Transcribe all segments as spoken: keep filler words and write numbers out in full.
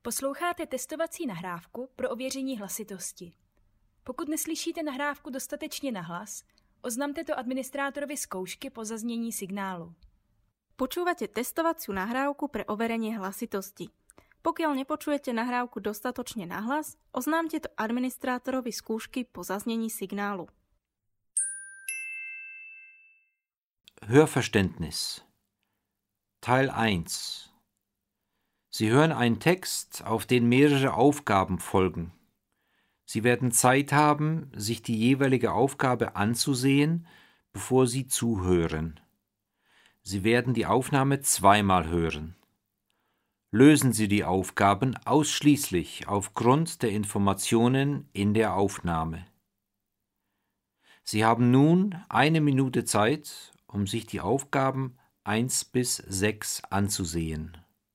Posloucháte testovací nahrávku pro ověření hlasitosti. Pokud neslyšíte nahrávku dostatečně nahlas, oznamte to administrátorovi zkoušky po zaznění signálu. Počúvate testovaciu nahrávku pre overenie hlasitosti. Pokiaľ nepočujete nahrávku dostatočne nahlas, oznámte to administrátorovi skúšky po zaznení signálu. Hörverständnis Teil eins. Sie hören einen Text, auf den mehrere Aufgaben folgen. Sie werden Zeit haben, sich die jeweilige Aufgabe anzusehen, bevor Sie zuhören. Sie werden die Aufnahme zweimal hören. Lösen Sie die Aufgaben ausschließlich aufgrund der Informationen in der Aufnahme. Sie haben nun eine Minute Zeit, um sich die Aufgaben eins bis sechs anzusehen.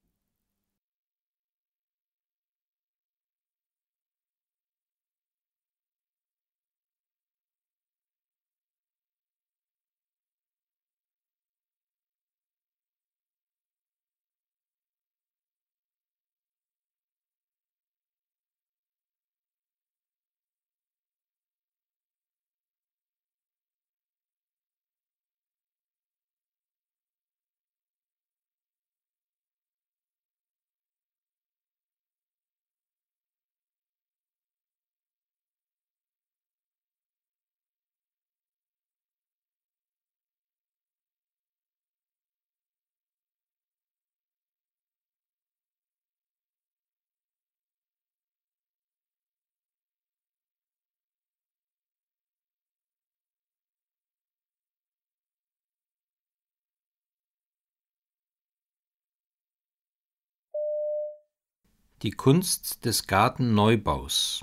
Die Kunst des Gartenneubaus.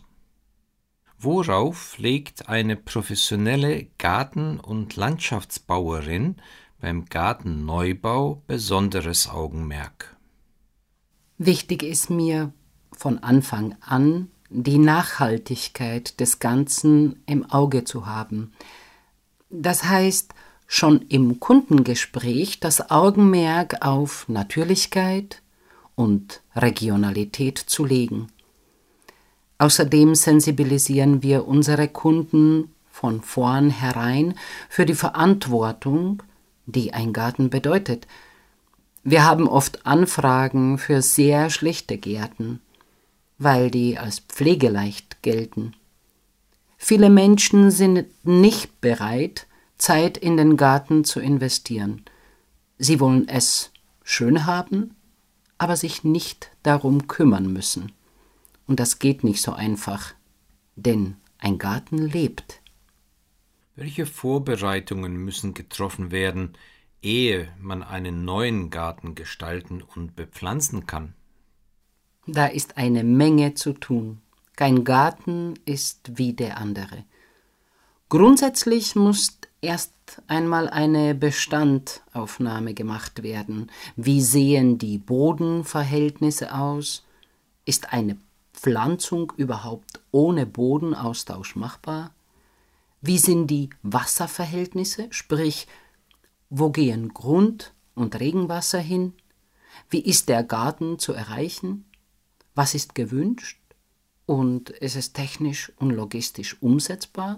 Worauf legt eine professionelle Garten- und Landschaftsbauerin beim Gartenneubau besonderes Augenmerk? Wichtig ist mir von Anfang an, die Nachhaltigkeit des Ganzen im Auge zu haben. Das heißt, schon im Kundengespräch das Augenmerk auf Natürlichkeit und Regionalität zu legen. Außerdem sensibilisieren wir unsere Kunden von vornherein für die Verantwortung, die ein Garten bedeutet. Wir haben oft Anfragen für sehr schlichte Gärten, weil die als pflegeleicht gelten. Viele Menschen sind nicht bereit, Zeit in den Garten zu investieren. Sie wollen es schön haben, aber sich nicht darum kümmern müssen. Und das geht nicht so einfach, denn ein Garten lebt. Welche Vorbereitungen müssen getroffen werden, ehe man einen neuen Garten gestalten und bepflanzen kann? Da ist eine Menge zu tun. Kein Garten ist wie der andere. Grundsätzlich muss erst einmal eine Bestandaufnahme gemacht werden. Wie sehen die Bodenverhältnisse aus? Ist eine Pflanzung überhaupt ohne Bodenaustausch machbar? Wie sind die Wasserverhältnisse, sprich, wo gehen Grund- und Regenwasser hin? Wie ist der Garten zu erreichen? Was ist gewünscht? Und ist es technisch und logistisch umsetzbar?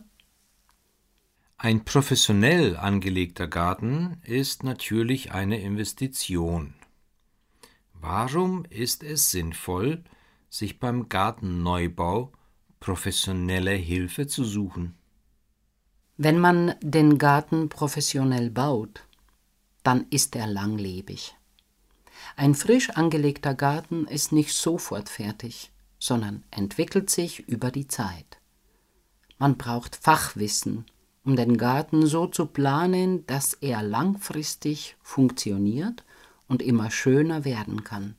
Ein professionell angelegter Garten ist natürlich eine Investition. Warum ist es sinnvoll, sich beim Gartenneubau professionelle Hilfe zu suchen? Wenn man den Garten professionell baut, dann ist er langlebig. Ein frisch angelegter Garten ist nicht sofort fertig, sondern entwickelt sich über die Zeit. Man braucht Fachwissen, um den Garten so zu planen, dass er langfristig funktioniert und immer schöner werden kann.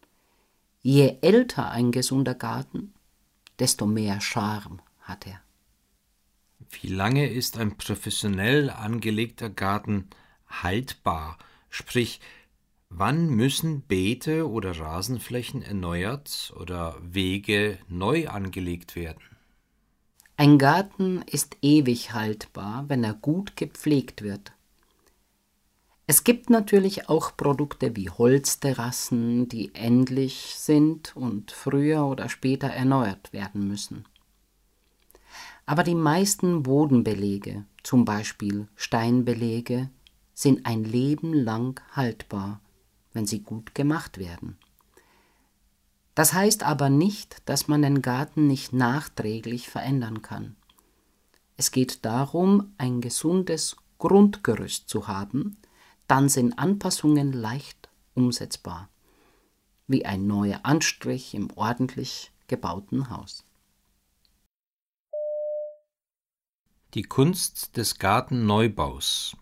Je älter ein gesunder Garten, desto mehr Charme hat er. Wie lange ist ein professionell angelegter Garten haltbar? Sprich, wann müssen Beete oder Rasenflächen erneuert oder Wege neu angelegt werden? Ein Garten ist ewig haltbar, wenn er gut gepflegt wird. Es gibt natürlich auch Produkte wie Holzterrassen, die endlich sind und früher oder später erneuert werden müssen. Aber die meisten Bodenbelege, zum Beispiel Steinbelege, sind ein Leben lang haltbar, wenn sie gut gemacht werden. Das heißt aber nicht, dass man den Garten nicht nachträglich verändern kann. Es geht darum, ein gesundes Grundgerüst zu haben, dann sind Anpassungen leicht umsetzbar, wie ein neuer Anstrich im ordentlich gebauten Haus. Die Kunst des Gartenneubaus.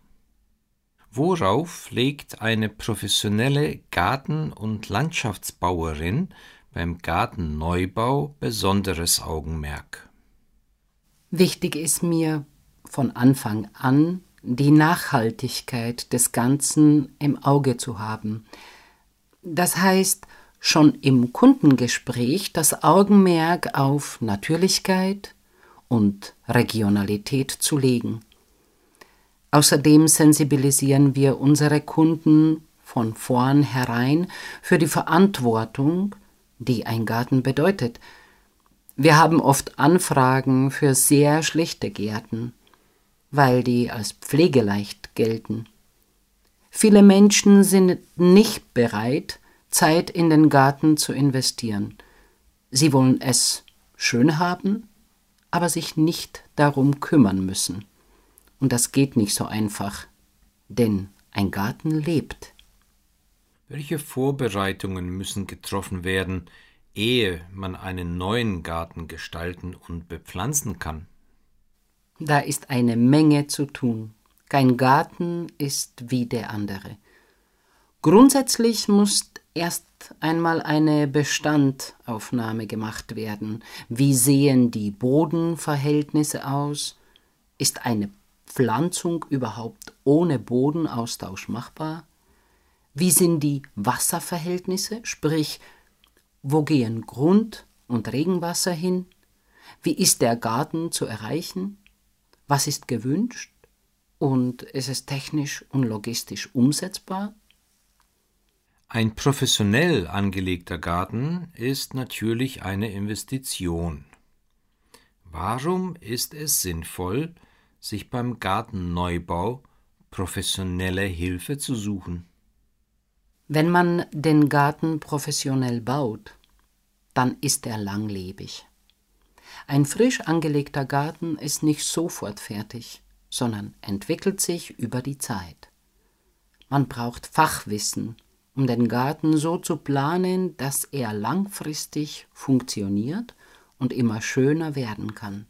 Worauf legt eine professionelle Garten- und Landschaftsbauerin beim Gartenneubau besonderes Augenmerk? Wichtig ist mir von Anfang an, die Nachhaltigkeit des Ganzen im Auge zu haben. Das heißt, schon im Kundengespräch das Augenmerk auf Natürlichkeit und Regionalität zu legen. Außerdem sensibilisieren wir unsere Kunden von vornherein für die Verantwortung, die ein Garten bedeutet. Wir haben oft Anfragen für sehr schlichte Gärten, weil die als pflegeleicht gelten. Viele Menschen sind nicht bereit, Zeit in den Garten zu investieren. Sie wollen es schön haben, aber sich nicht darum kümmern müssen. Und das geht nicht so einfach, denn ein Garten lebt. Welche Vorbereitungen müssen getroffen werden, ehe man einen neuen Garten gestalten und bepflanzen kann? Da ist eine Menge zu tun. Kein Garten ist wie der andere. Grundsätzlich muss erst einmal eine Bestandaufnahme gemacht werden. Wie sehen die Bodenverhältnisse aus? Ist eine Pflanzung überhaupt ohne Bodenaustausch machbar? Wie sind die Wasserverhältnisse, sprich, wo gehen Grund- und Regenwasser hin? Wie ist der Garten zu erreichen? Was ist gewünscht? Und ist es technisch und logistisch umsetzbar? Ein professionell angelegter Garten ist natürlich eine Investition. Warum ist es sinnvoll, sich beim Gartenneubau professionelle Hilfe zu suchen? Wenn man den Garten professionell baut, dann ist er langlebig. Ein frisch angelegter Garten ist nicht sofort fertig, sondern entwickelt sich über die Zeit. Man braucht Fachwissen, um den Garten so zu planen, dass er langfristig funktioniert und immer schöner werden kann.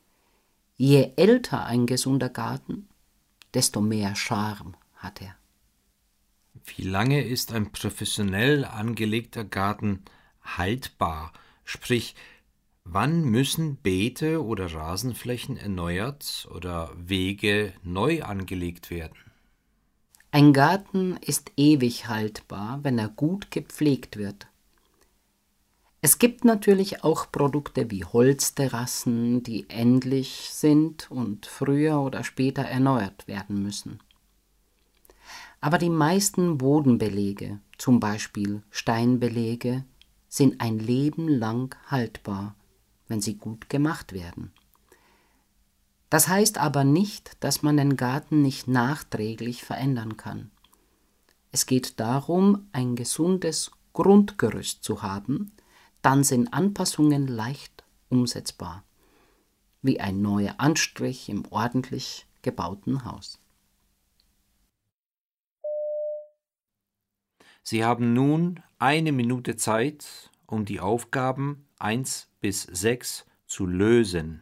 Je älter ein gesunder Garten, desto mehr Charme hat er. Wie lange ist ein professionell angelegter Garten haltbar? Sprich, wann müssen Beete oder Rasenflächen erneuert oder Wege neu angelegt werden? Ein Garten ist ewig haltbar, wenn er gut gepflegt wird. Es gibt natürlich auch Produkte wie Holzterrassen, die endlich sind und früher oder später erneuert werden müssen. Aber die meisten Bodenbelege, zum Beispiel Steinbelege, sind ein Leben lang haltbar, wenn sie gut gemacht werden. Das heißt aber nicht, dass man den Garten nicht nachträglich verändern kann. Es geht darum, ein gesundes Grundgerüst zu haben, dann sind Anpassungen leicht umsetzbar, wie ein neuer Anstrich im ordentlich gebauten Haus. Sie haben nun eine Minute Zeit, um die Aufgaben eins bis sechs zu lösen.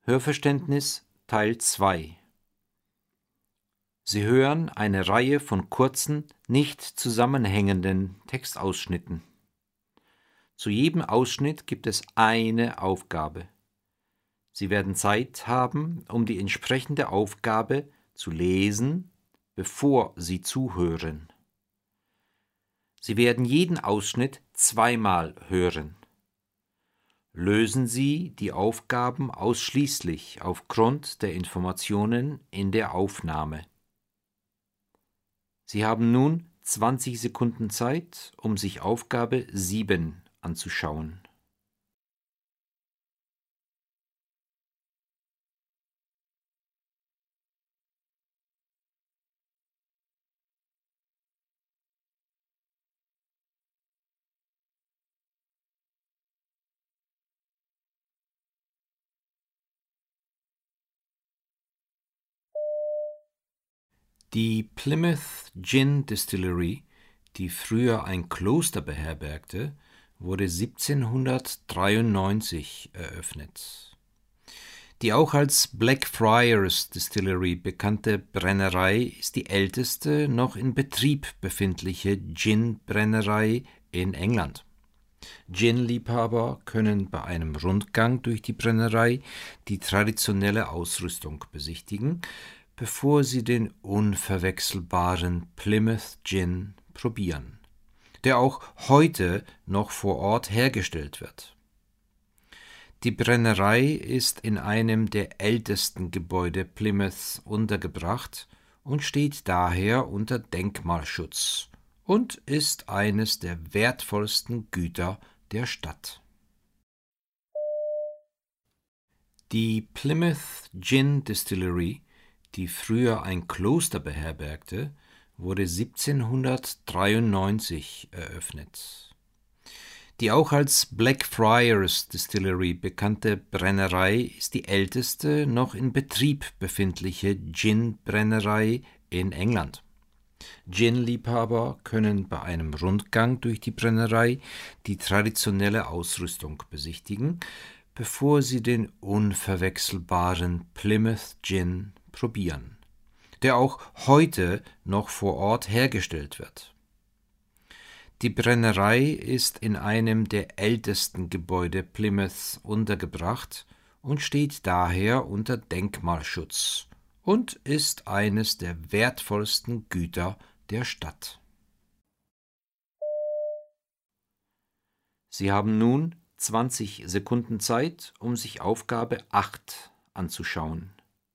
Hörverständnis Teil zwei. Sie hören eine Reihe von kurzen, nicht zusammenhängenden Textausschnitten. Zu jedem Ausschnitt gibt es eine Aufgabe. Sie werden Zeit haben, um die entsprechende Aufgabe zu lesen, bevor Sie zuhören. Sie werden jeden Ausschnitt zweimal hören. Lösen Sie die Aufgaben ausschließlich aufgrund der Informationen in der Aufnahme. Sie haben nun zwanzig Sekunden Zeit, um sich Aufgabe sieben anzuschauen. Die Plymouth Gin Distillery, die früher ein Kloster beherbergte, wurde siebzehnhundertdreiundneunzig eröffnet. Die auch als Blackfriars Distillery bekannte Brennerei ist die älteste noch in Betrieb befindliche Gin-Brennerei in England. Gin-Liebhaber können bei einem Rundgang durch die Brennerei die traditionelle Ausrüstung besichtigen, bevor sie den unverwechselbaren Plymouth Gin probieren, der auch heute noch vor Ort hergestellt wird. Die Brennerei ist in einem der ältesten Gebäude Plymouths untergebracht und steht daher unter Denkmalschutz und ist eines der wertvollsten Güter der Stadt. Die Plymouth Gin Distillery, die früher ein Kloster beherbergte, wurde siebzehnhundertdreiundneunzig eröffnet. Die auch als Blackfriars Distillery bekannte Brennerei ist die älteste noch in Betrieb befindliche Gin-Brennerei in England. Gin-Liebhaber können bei einem Rundgang durch die Brennerei die traditionelle Ausrüstung besichtigen, bevor sie den unverwechselbaren Plymouth Gin probieren, der auch heute noch vor Ort hergestellt wird. Die Brennerei ist in einem der ältesten Gebäude Plymouths untergebracht und steht daher unter Denkmalschutz und ist eines der wertvollsten Güter der Stadt. Sie haben nun zwanzig Sekunden Zeit, um sich Aufgabe acht anzuschauen.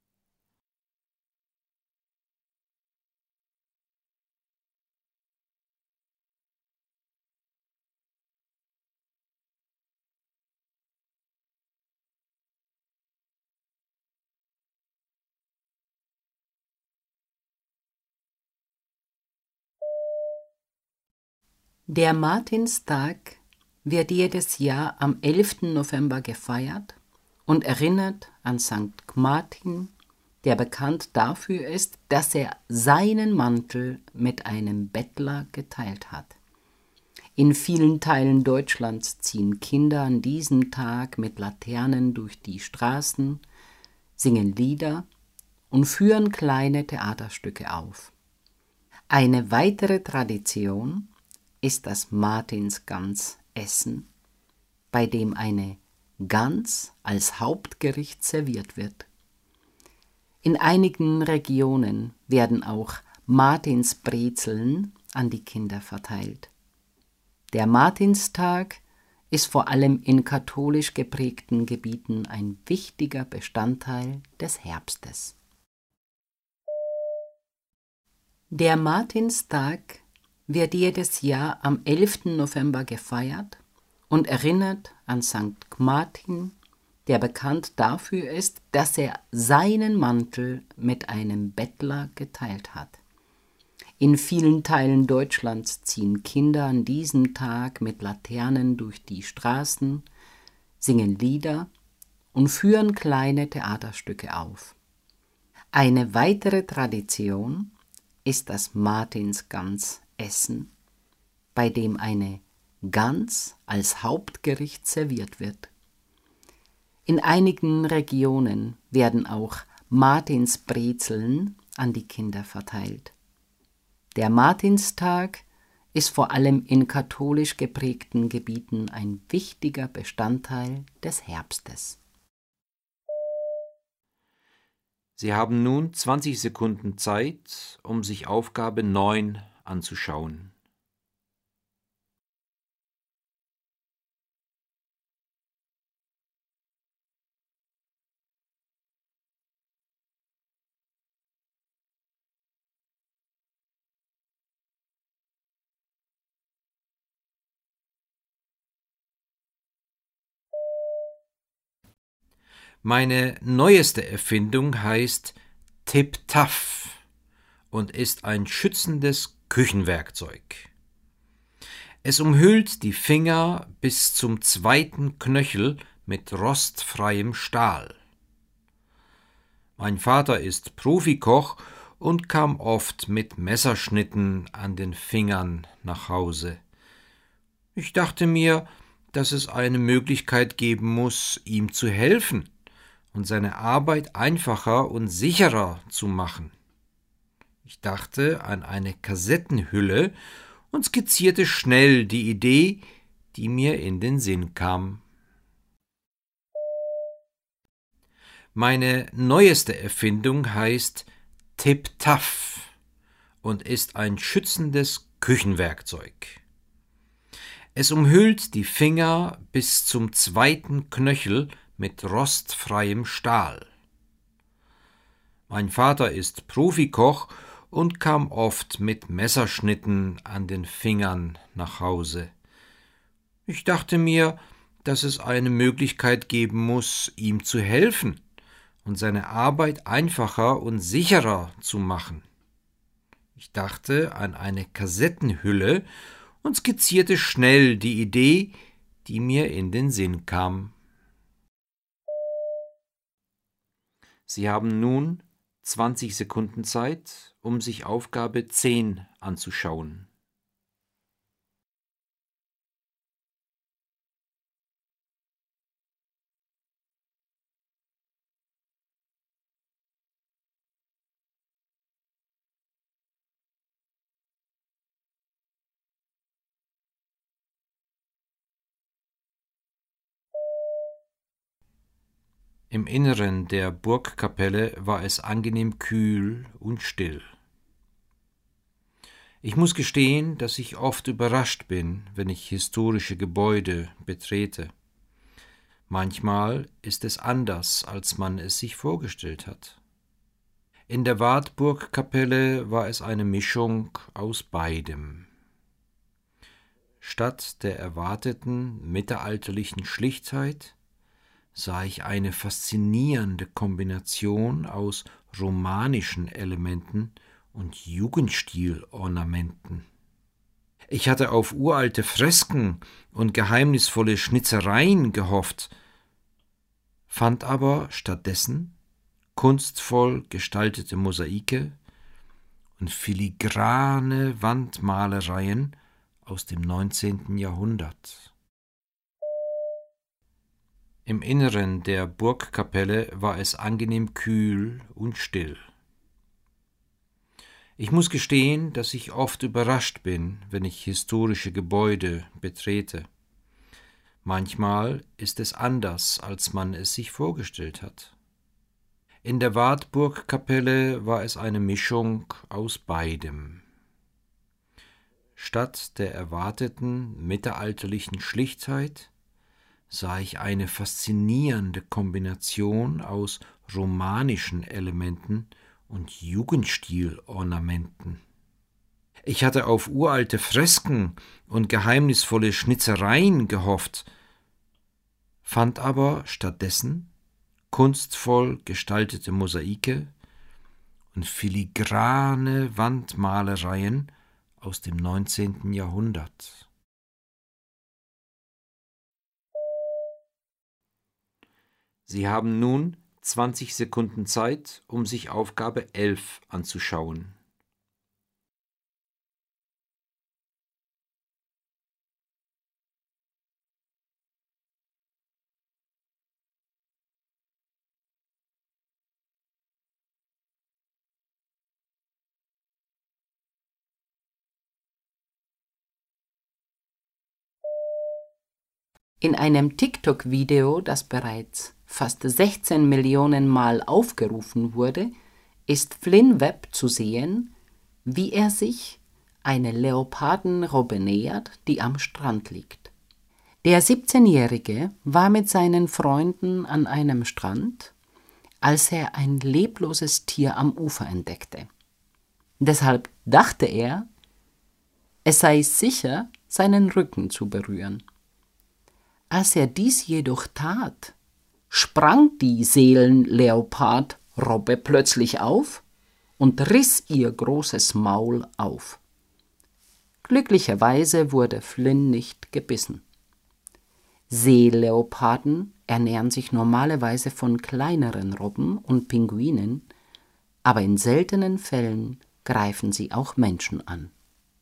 Der Martinstag wird jedes Jahr am elften November gefeiert und erinnert an Sankt Martin, der bekannt dafür ist, dass er seinen Mantel mit einem Bettler geteilt hat. In vielen Teilen Deutschlands ziehen Kinder an diesem Tag mit Laternen durch die Straßen, singen Lieder und führen kleine Theaterstücke auf. Eine weitere Tradition ist das Martinsgansessen, bei dem eine Gans als Hauptgericht serviert wird. In einigen Regionen werden auch Martinsbrezeln an die Kinder verteilt. Der Martinstag ist vor allem in katholisch geprägten Gebieten ein wichtiger Bestandteil des Herbstes. Der Martinstag wird jedes Jahr am elften November gefeiert und erinnert an Sankt Martin, der bekannt dafür ist, dass er seinen Mantel mit einem Bettler geteilt hat. In vielen Teilen Deutschlands ziehen Kinder an diesem Tag mit Laternen durch die Straßen, singen Lieder und führen kleine Theaterstücke auf. Eine weitere Tradition ist das Martinsgansessen, bei dem eine Gans als Hauptgericht serviert wird. In einigen Regionen werden auch Martinsbrezeln an die Kinder verteilt. Der Martinstag ist vor allem in katholisch geprägten Gebieten ein wichtiger Bestandteil des Herbstes. Sie haben nun zwanzig Sekunden Zeit, um sich Aufgabe neun anzuschauen. Meine neueste Erfindung heißt Tip-Taff und ist ein schützendes Küchenwerkzeug. Es umhüllt die Finger bis zum zweiten Knöchel mit rostfreiem Stahl. Mein Vater ist Profikoch und kam oft mit Messerschnitten an den Fingern nach Hause. Ich dachte mir, dass es eine Möglichkeit geben muss, ihm zu helfen und seine Arbeit einfacher und sicherer zu machen. Ich dachte an eine Kassettenhülle und skizzierte schnell die Idee, die mir in den Sinn kam. Meine neueste Erfindung heißt Tip-Taff und ist ein schützendes Küchenwerkzeug. Es umhüllt die Finger bis zum zweiten Knöchel mit rostfreiem Stahl. Mein Vater ist Profikoch und kam oft mit Messerschnitten an den Fingern nach Hause. Ich dachte mir, dass es eine Möglichkeit geben muss, ihm zu helfen und seine Arbeit einfacher und sicherer zu machen. Ich dachte an eine Kassettenhülle und skizzierte schnell die Idee, die mir in den Sinn kam. Sie haben nun zwanzig Sekunden Zeit, um sich Aufgabe zehn anzuschauen. Im Inneren der Burgkapelle war es angenehm kühl und still. Ich muss gestehen, dass ich oft überrascht bin, wenn ich historische Gebäude betrete. Manchmal ist es anders, als man es sich vorgestellt hat. In der Wartburgkapelle war es eine Mischung aus beidem. Statt der erwarteten mittelalterlichen Schlichtheit sah ich eine faszinierende Kombination aus romanischen Elementen und Jugendstilornamenten. Ich hatte auf uralte Fresken und geheimnisvolle Schnitzereien gehofft, fand aber stattdessen kunstvoll gestaltete Mosaike und filigrane Wandmalereien aus dem neunzehnten Jahrhundert. Im Inneren der Burgkapelle war es angenehm kühl und still. Ich muss gestehen, dass ich oft überrascht bin, wenn ich historische Gebäude betrete. Manchmal ist es anders, als man es sich vorgestellt hat. In der Wartburgkapelle war es eine Mischung aus beidem. Statt der erwarteten mittelalterlichen Schlichtheit sah ich eine faszinierende Kombination aus romanischen Elementen und Jugendstilornamenten. Ich hatte auf uralte Fresken und geheimnisvolle Schnitzereien gehofft, fand aber stattdessen kunstvoll gestaltete Mosaike und filigrane Wandmalereien aus dem neunzehnten Jahrhundert. Sie haben nun zwanzig Sekunden Zeit, um sich Aufgabe elf anzuschauen. In einem TikTok-Video, das bereits fast sechzehn Millionen Mal aufgerufen wurde, ist Flynn Webb zu sehen, wie er sich eine Leopardenrobbe nähert, die am Strand liegt. Der siebzehnjährige war mit seinen Freunden an einem Strand, als er ein lebloses Tier am Ufer entdeckte. Deshalb dachte er, es sei sicher, seinen Rücken zu berühren. Als er dies jedoch tat, sprang die Seelenleopardrobbe plötzlich auf und riss ihr großes Maul auf. Glücklicherweise wurde Flynn nicht gebissen. Seeleoparden ernähren sich normalerweise von kleineren Robben und Pinguinen, aber in seltenen Fällen greifen sie auch Menschen an.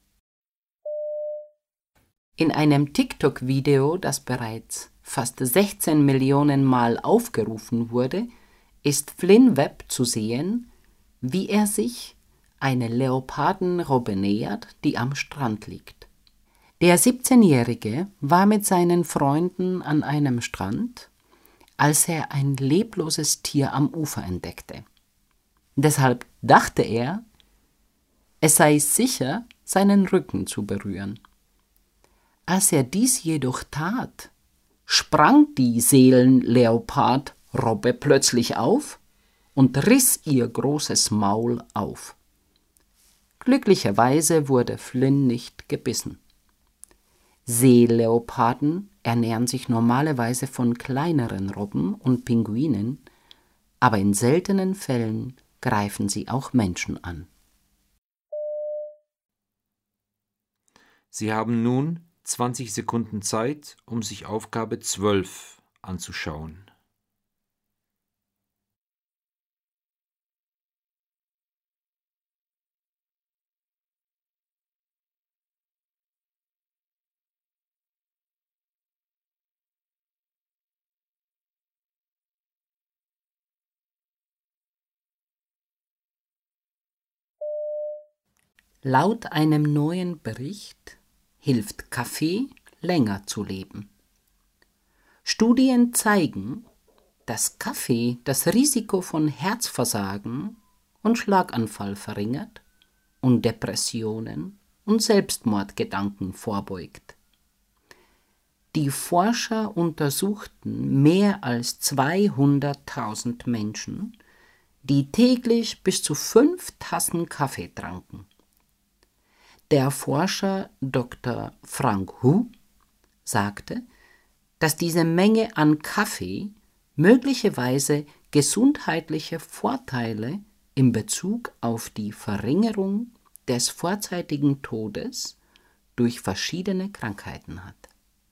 In einem TikTok-Video, das bereits fast sechzehn Millionen Mal aufgerufen wurde, ist Flynn Webb zu sehen, wie er sich eine Leopardenrobbe nähert, die am Strand liegt. Der siebzehnjährige war mit seinen Freunden an einem Strand, als er ein lebloses Tier am Ufer entdeckte. Deshalb dachte er, es sei sicher, seinen Rücken zu berühren. Als er dies jedoch tat, sprang die Seelenleopardrobbe plötzlich auf und riss ihr großes Maul auf. Glücklicherweise wurde Flynn nicht gebissen. Seeleoparden ernähren sich normalerweise von kleineren Robben und Pinguinen, aber in seltenen Fällen greifen sie auch Menschen an. Sie haben nun zwanzig Sekunden Zeit, um sich Aufgabe zwölf anzuschauen. Laut einem neuen Bericht hilft Kaffee, länger zu leben. Studien zeigen, dass Kaffee das Risiko von Herzversagen und Schlaganfall verringert und Depressionen und Selbstmordgedanken vorbeugt. Die Forscher untersuchten mehr als zweihunderttausend Menschen, die täglich bis zu fünf Tassen Kaffee tranken. Der Forscher Doktor Frank Hu sagte, dass diese Menge an Kaffee möglicherweise gesundheitliche Vorteile in Bezug auf die Verringerung des vorzeitigen Todes durch verschiedene Krankheiten hat.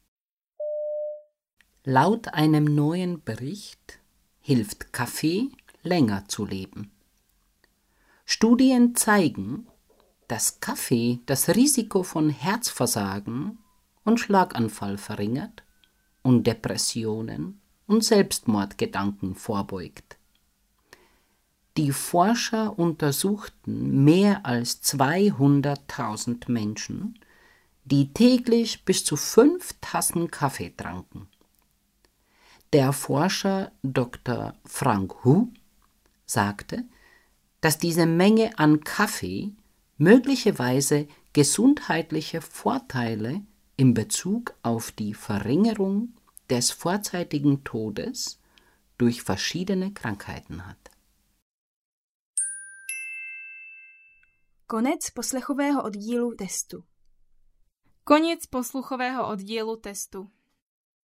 Laut einem neuen Bericht hilft Kaffee, länger zu leben. Studien zeigen, dass Kaffee das Risiko von Herzversagen und Schlaganfall verringert und Depressionen und Selbstmordgedanken vorbeugt. Die Forscher untersuchten mehr als zweihunderttausend Menschen, die täglich bis zu fünf Tassen Kaffee tranken. Der Forscher Doktor Frank Hu sagte, dass diese Menge an Kaffee möglicherweise gesundheitliche Vorteile in Bezug auf die Verringerung des vorzeitigen Todes durch verschiedene Krankheiten hat. Konec poslechového oddílu testu. Koniec posluchového oddielu testu.